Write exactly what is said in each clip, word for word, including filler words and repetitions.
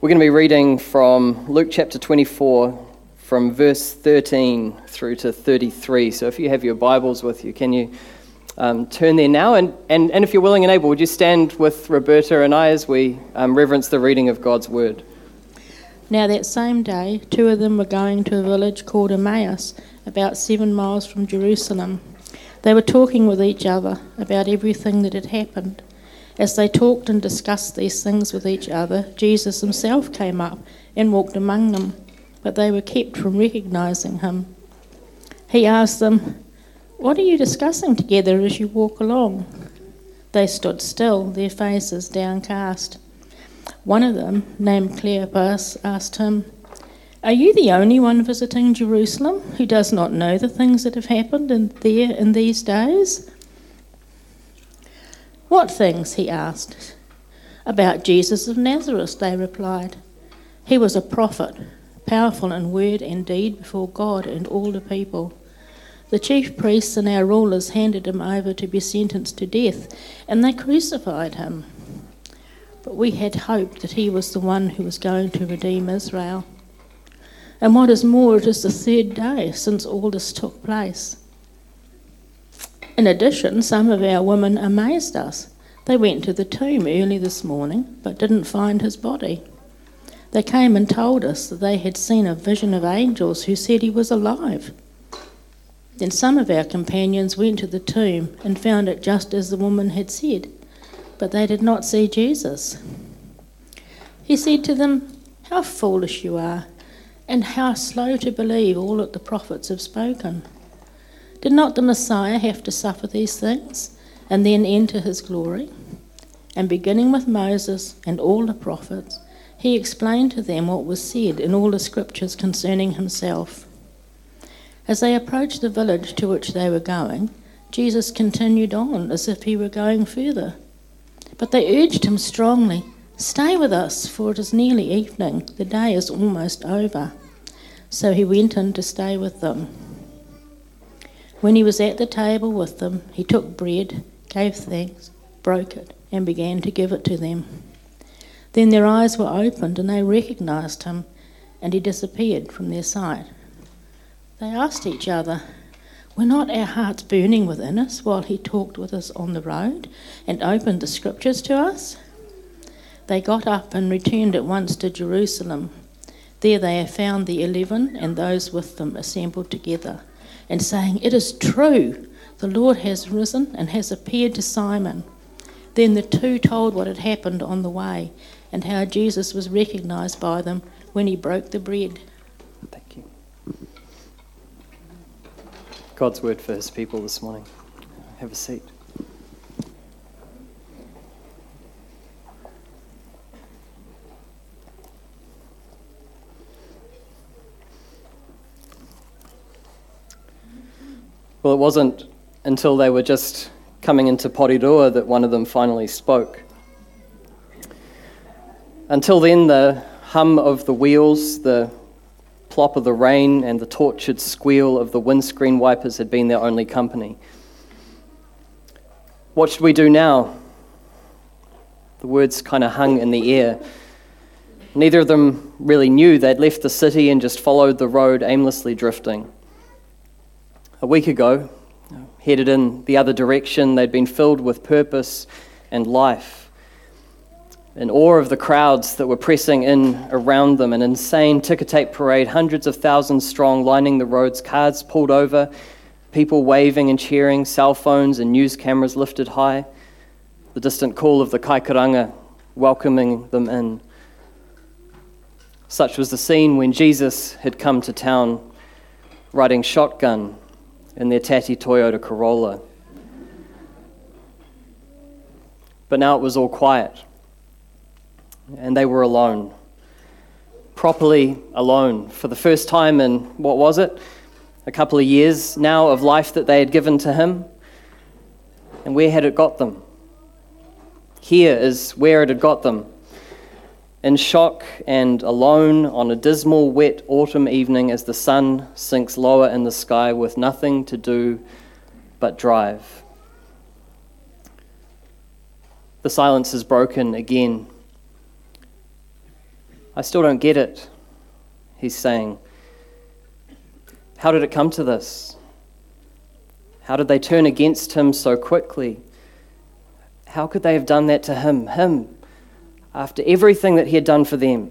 We're going to be reading from Luke chapter twenty-four, from verse thirteen through to thirty-three. So if you have your Bibles with you, can you um, turn there now? And, and, and if you're willing and able, would you stand with Roberta and I as we um, reverence the reading of God's Word? Now that same day, two of them were going to a village called Emmaus, about seven miles from Jerusalem. They were talking with each other about everything that had happened. As they talked and discussed these things with each other, Jesus himself came up and walked among them, but they were kept from recognizing him. He asked them, "What are you discussing together as you walk along?" They stood still, their faces downcast. One of them, named Cleopas, asked him, "Are you the only one visiting Jerusalem who does not know the things that have happened in there in these days?" "What things?" he asked. "About Jesus of Nazareth," they replied. "He was a prophet, powerful in word and deed before God and all the people. The chief priests and our rulers handed him over to be sentenced to death, and they crucified him. But we had hoped that he was the one who was going to redeem Israel. And what is more, it is the third day since all this took place. In addition, some of our women amazed us. They went to the tomb early this morning, but didn't find his body. They came and told us that they had seen a vision of angels who said he was alive. Then some of our companions went to the tomb and found it just as the woman had said, but they did not see Jesus." He said to them, "How foolish you are, and how slow to believe all that the prophets have spoken. Did not the Messiah have to suffer these things and then enter his glory?" And beginning with Moses and all the prophets, he explained to them what was said in all the scriptures concerning himself. As they approached the village to which they were going, Jesus continued on as if he were going further. But they urged him strongly, "Stay with us, for it is nearly evening. The day is almost over." So he went in to stay with them. When he was at the table with them, he took bread, gave thanks, broke it, and began to give it to them. Then their eyes were opened and they recognized him, and he disappeared from their sight. They asked each other, "Were not our hearts burning within us while he talked with us on the road and opened the scriptures to us?" They got up and returned at once to Jerusalem. There they found the eleven and those with them assembled together, and saying, "It is true, the Lord has risen and has appeared to Simon." Then the two told what had happened on the way and how Jesus was recognized by them when he broke the bread. Thank you. God's word for his people this morning. Have a seat. Well, it wasn't until they were just coming into Porirua that one of them finally spoke. Until then, the hum of the wheels, the plop of the rain, and the tortured squeal of the windscreen wipers had been their only company. What should we do now? The words kind of hung in the air. Neither of them really knew. They'd left the city and just followed the road, aimlessly drifting. A week ago, headed in the other direction, they'd been filled with purpose and life. In awe of the crowds that were pressing in around them, an insane ticker-tape parade, hundreds of thousands strong, lining the roads, cars pulled over, people waving and cheering, cell phones and news cameras lifted high, the distant call of the kaikaranga welcoming them in. Such was the scene when Jesus had come to town, riding shotgun in their tatty Toyota Corolla. But now it was all quiet, and they were alone, properly alone, for the first time in, what was it, a couple of years now of life that they had given to him. And where had it got them? Here is where it had got them. In shock and alone on a dismal, wet autumn evening as the sun sinks lower in the sky with nothing to do but drive. The silence is broken again. I still don't get it, he's saying. How did it come to this? How did they turn against him so quickly? How could they have done that to him, him, after everything that he had done for them?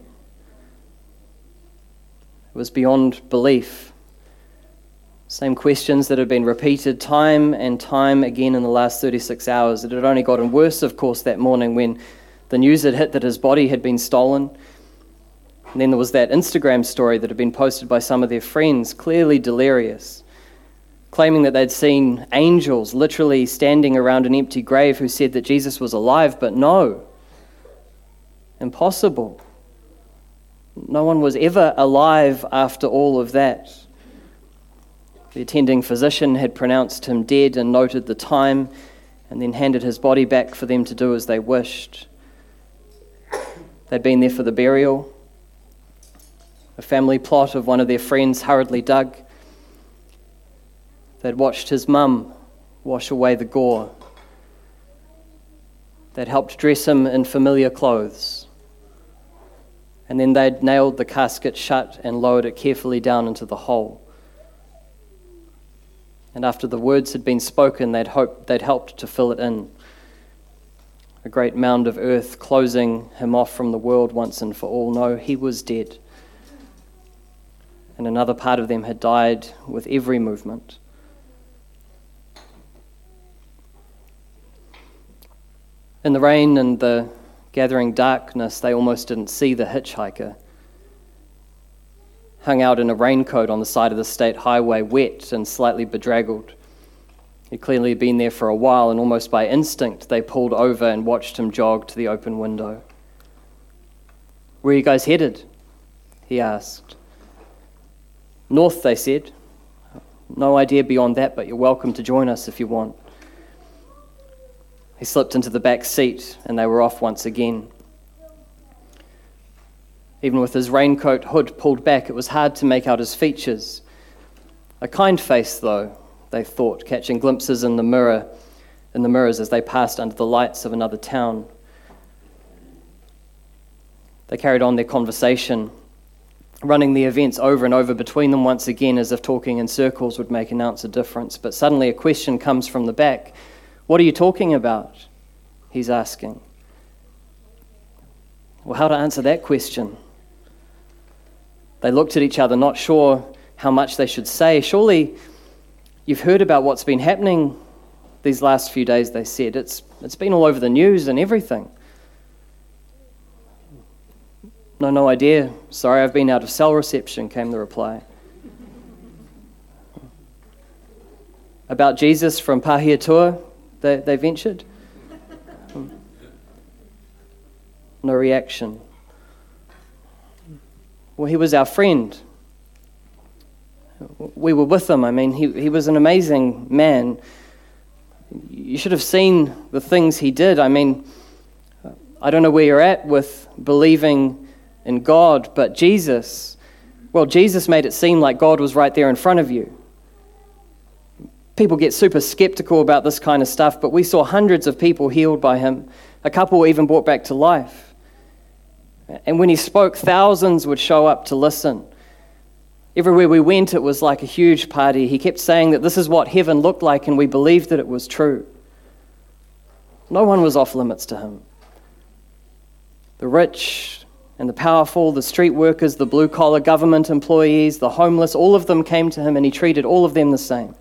It was beyond belief. Same questions that had been repeated time and time again in the last thirty-six hours. It had only gotten worse, of course, that morning when the news had hit that his body had been stolen. And then there was that Instagram story that had been posted by some of their friends, clearly delirious, claiming that they'd seen angels literally standing around an empty grave who said that Jesus was alive, but no. Impossible. No one was ever alive after all of that. The attending physician had pronounced him dead and noted the time and then handed his body back for them to do as they wished. They'd been there for the burial. A family plot of one of their friends hurriedly dug. They'd watched his mum wash away the gore. They'd helped dress him in familiar clothes. And then they'd nailed the casket shut and lowered it carefully down into the hole. And after the words had been spoken, they'd hoped they'd helped to fill it in. A great mound of earth closing him off from the world once and for all. No, he was dead. And another part of them had died with every movement. In the rain and the gathering darkness, they almost didn't see the hitchhiker, hung out in a raincoat on the side of the state highway, wet and slightly bedraggled. He'd clearly been there for a while, and almost by instinct, they pulled over and watched him jog to the open window. "Where are you guys headed?" he asked. "North," they said. "No idea beyond that, but you're welcome to join us if you want." He slipped into the back seat, and they were off once again. Even with his raincoat hood pulled back, it was hard to make out his features. A kind face, though, they thought, catching glimpses in the mirror, in the mirrors as they passed under the lights of another town. They carried on their conversation, running the events over and over between them once again, as if talking in circles would make an ounce of difference. But suddenly a question comes from the back. "What are you talking about?" he's asking. Well, how to answer that question? They looked at each other, not sure how much they should say. "Surely you've heard about what's been happening these last few days," they said. It's it's been all over the news and everything." "No, no idea. Sorry, I've been out of cell reception," came the reply. "About Jesus from Pahiatua?" They, they ventured. No reaction. "Well, he was our friend. We were with him. I mean, he, he was an amazing man. You should have seen the things he did. I mean, I don't know where you're at with believing in God, but Jesus, well, Jesus made it seem like God was right there in front of you. People get super skeptical about this kind of stuff, but we saw hundreds of people healed by him. A couple even brought back to life. And when he spoke, thousands would show up to listen. Everywhere we went, it was like a huge party. He kept saying that this is what heaven looked like, and we believed that it was true. No one was off limits to him. The rich and the powerful, the street workers, the blue-collar government employees, the homeless, all of them came to him, and he treated all of them the same.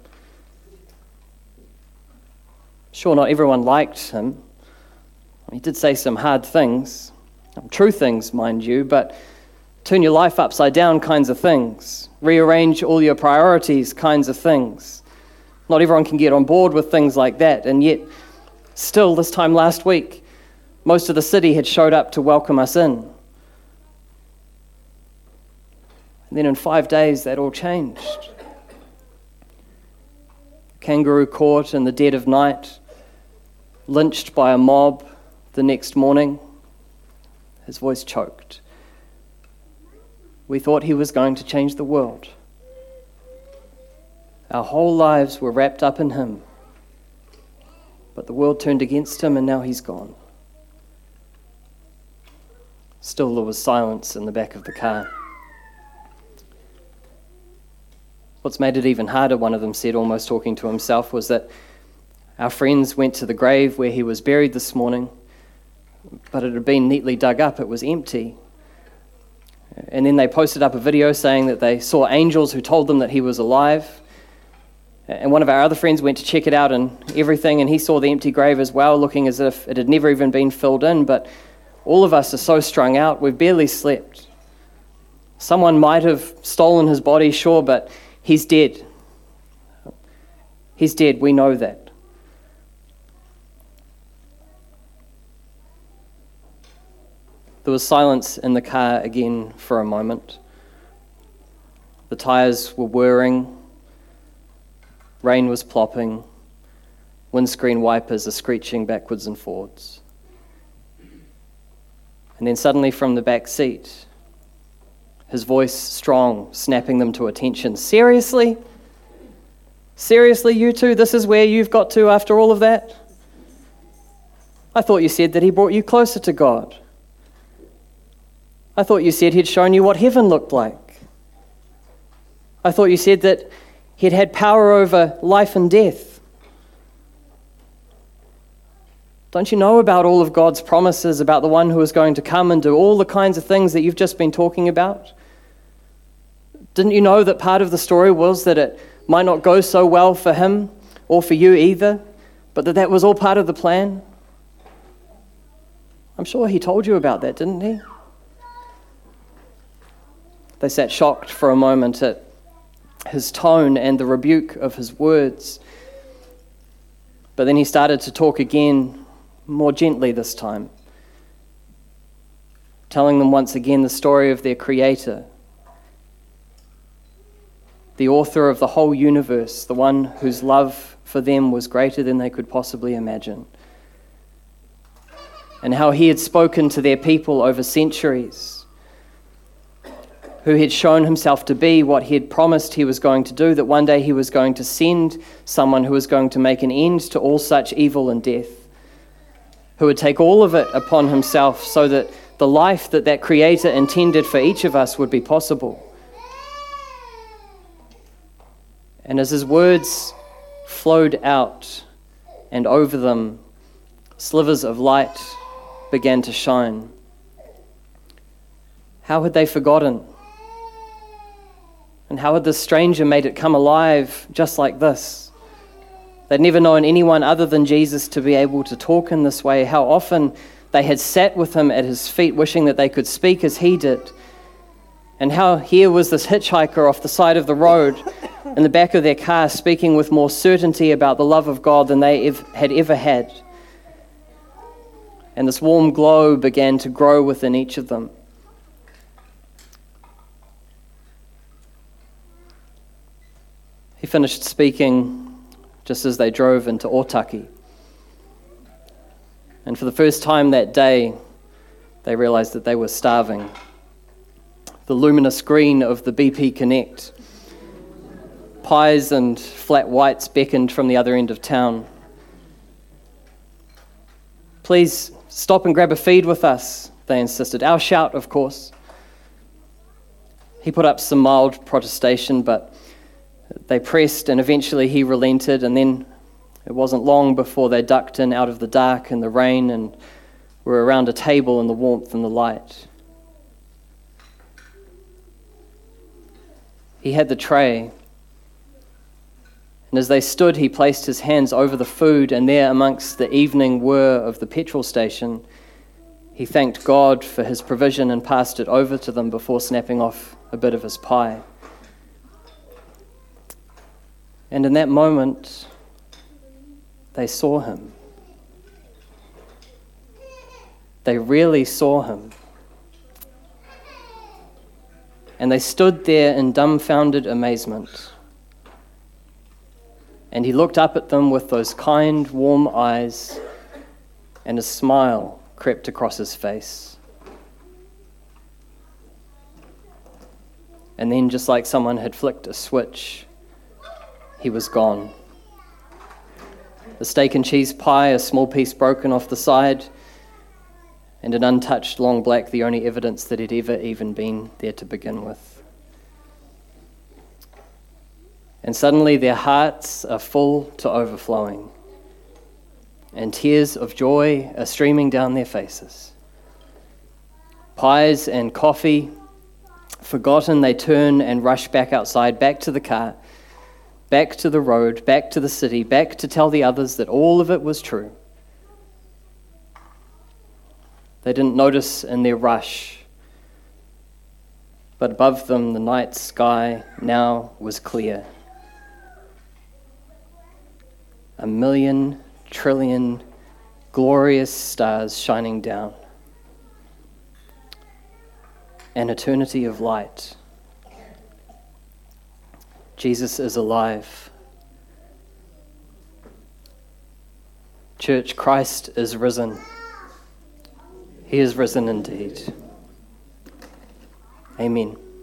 Sure, not everyone liked him. He did say some hard things, true things, mind you, but turn your life upside down kinds of things, rearrange all your priorities kinds of things. Not everyone can get on board with things like that, and yet still this time last week, most of the city had showed up to welcome us in. And then in five days, that all changed. Kangaroo court in the dead of night, lynched by a mob the next morning. His voice choked. We thought he was going to change the world. Our whole lives were wrapped up in him. But the world turned against him, and now he's gone. Still there was silence in the back of the car. What's made it even harder, one of them said, almost talking to himself, was that our friends went to the grave where he was buried this morning, but it had been neatly dug up. It was empty. And then they posted up a video saying that they saw angels who told them that he was alive. And one of our other friends went to check it out and everything, and he saw the empty grave as well, looking as if it had never even been filled in. But all of us are so strung out, we've barely slept. Someone might have stolen his body, sure, but he's dead. He's dead, we know that. There was silence in the car again for a moment. The tyres were whirring. Rain was plopping. Windscreen wipers are screeching backwards and forwards. And then suddenly from the back seat, his voice strong, snapping them to attention. Seriously? Seriously, you two? This is where you've got to after all of that? I thought you said that he brought you closer to God. I thought you said he'd shown you what heaven looked like. I thought you said that he'd had power over life and death. Don't you know about all of God's promises about the one who is going to come and do all the kinds of things that you've just been talking about? Didn't you know that part of the story was that it might not go so well for him or for you either, but that that was all part of the plan? I'm sure he told you about that, didn't he? They sat shocked for a moment at his tone and the rebuke of his words. But then he started to talk again, more gently this time, telling them once again the story of their Creator, the author of the whole universe, the one whose love for them was greater than they could possibly imagine, and how he had spoken to their people over centuries, who had shown himself to be what he had promised he was going to do, that one day he was going to send someone who was going to make an end to all such evil and death, who would take all of it upon himself so that the life that that Creator intended for each of us would be possible. And as his words flowed out and over them, slivers of light began to shine. How had they forgotten? And how had this stranger made it come alive just like this? They'd never known anyone other than Jesus to be able to talk in this way. How often they had sat with him at his feet, wishing that they could speak as he did. And how here was this hitchhiker off the side of the road in the back of their car, speaking with more certainty about the love of God than they ev- had ever had. And this warm glow began to grow within each of them. He finished speaking just as they drove into Otaki. And for the first time that day, they realized that they were starving. The luminous green of the B P Connect, pies and flat whites beckoned from the other end of town. Please stop and grab a feed with us, they insisted. Our shout, of course. He put up some mild protestation, but they pressed, and eventually he relented, and then it wasn't long before they ducked in out of the dark and the rain and were around a table in the warmth and the light. He had the tray, and as they stood, he placed his hands over the food, and there amongst the evening whir of the petrol station, he thanked God for his provision and passed it over to them before snapping off a bit of his pie. And in that moment, they saw him. They really saw him. And they stood there in dumbfounded amazement. And he looked up at them with those kind, warm eyes, and a smile crept across his face. And then, just like someone had flicked a switch, he was gone. The steak and cheese pie, a small piece broken off the side, and an untouched long black the only evidence that he'd ever even been there to begin with. And suddenly their hearts are full to overflowing, and tears of joy are streaming down their faces. Pies and coffee forgotten, they turn and rush back outside, back to the car, back to the road, back to the city, back to tell the others that all of it was true. They didn't notice in their rush, but above them the night sky now was clear. A million trillion glorious stars shining down. An eternity of light. Jesus is alive. Church, Christ is risen. He is risen indeed. Amen.